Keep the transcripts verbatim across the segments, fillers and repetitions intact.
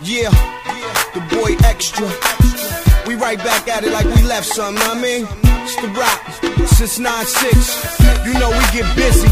Yeah, the boy Extra. We right back at it like we left something, know what I mean? It's the Rock, since nine six. You know we get busy.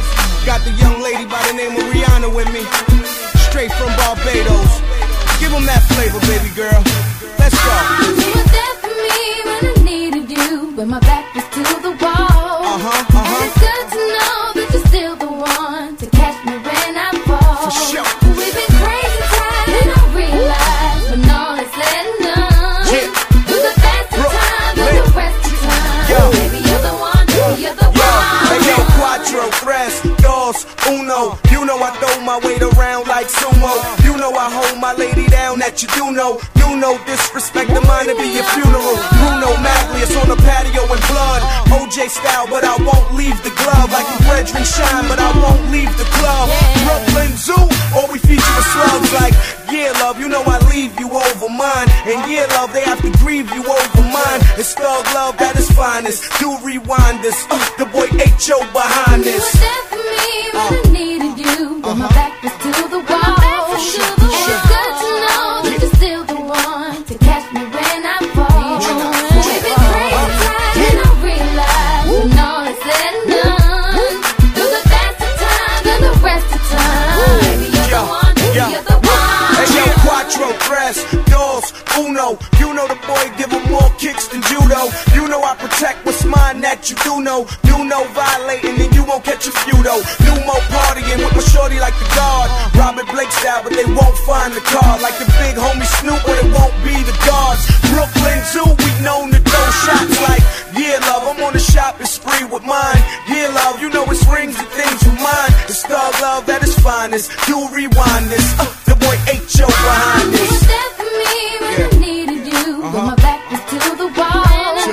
Got the young lady by the name of Rihanna with me, straight from Barbados. Give them that flavor, baby girl. Let's go. You were there for me when I needed you, when my back was to the wall. Uh-huh, uh-huh. And it's good to know that you're still the one to catch me when I fall. For sure. We've been crazy times, and I realize when all is said and done, Yeah. you're the best of time and the rest of time. Yo. Baby, you're the one, you're the Yo, one. hey yo, cuatro, tres, dos, uno. You know I throw my weight around like sumo. You know I hold my lady down that you do know. You know disrespect the mind to be your funeral. Bruno Maglius on the patio in blood. O J style, but I won't leave the glove. Like the brethren shine, but I won't leave the club. Brooklyn Zoo, or we feature the slugs like, yeah, love, you know I leave you over mine. And yeah, love, they have to grieve you over mine. It's thug love that is finest. Do rewind this, uh, the boy H O behind You this. were there for me when I needed you, when my back was to the wall. And it's good to know that you're still the one to catch me when I fall. We've been crazy times, and I realize when all is said and done, you're the best of time and the rest of time. Baby, you're the one, you're the one. Hey yo, cuatro, tres, dos, uno. You know the boy give him more kicks than judo. You know I protect what's mine that you do know. You know violating and you won't catch a few though. You more partying with my shorty like the guard. Robert Blake style, but they won't find the card. Like the big homie Snoop, but it won't be the guards. Brooklyn Zoo, we known to throw shots like, yeah love, I'm on a shopping spree with mine. Yeah love, you know it's rings and things with mine. It's thug love that is finest. Do rewind this, uh, the boy H O behind You this. were there for me when I needed you, when my back was to the wall.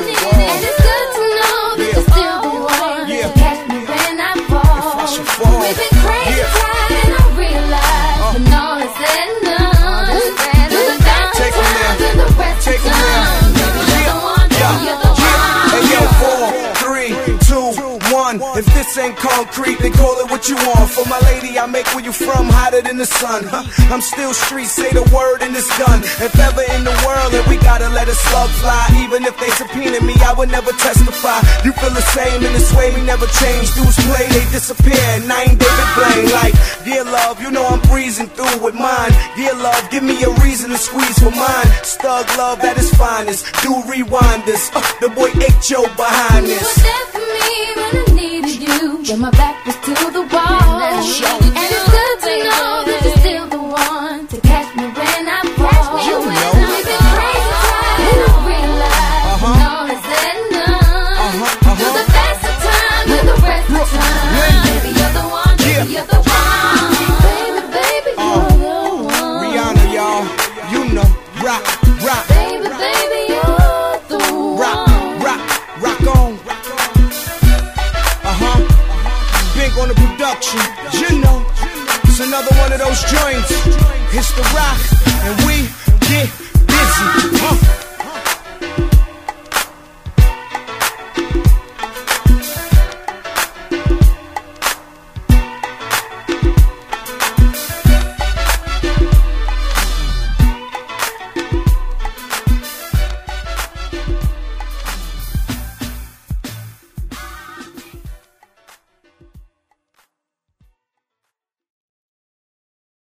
And it's good to know that you're still the one to catch me when I fall. We've been crazy times, and I realize when all is said and done, you're the best of times and the rest of time. Baby, you're the one, you're the one. Hey yo, four, three, two, one. If this ain't concrete, then call it what you want. For my lady, I make where you from hotter than the sun. Huh? I'm still street, say the word and it's done. If ever in the world, then we gotta let a slug fly. Even if they subpoena me, I would never testify. You feel the same in this way, we never change. Dudes play, they disappear, and I ain't David Blaine. Like, yeah love, you know I'm breezing through with mine. Yeah love, give me a reason to squeeze for mine. Stug love that is finest. Do rewind this, uh, the boy H O behind You this. were there for me when I needed you, when my back was to the wall. And it's good to know that you're still the one to catch me when I fall. You know. We've been crazy times, and I realize when all is said and done, you're the best of time and the rest of time. Baby, you're the one, baby, you're the one. Baby, baby, you're the one. Rihanna, y'all, you know, rock, rock, Baby, baby, you're the rock, one. rock, rock on. Uh-huh. Big on the production, you know. It's another one of those joints. It's the Rock, and we get busy. Huh?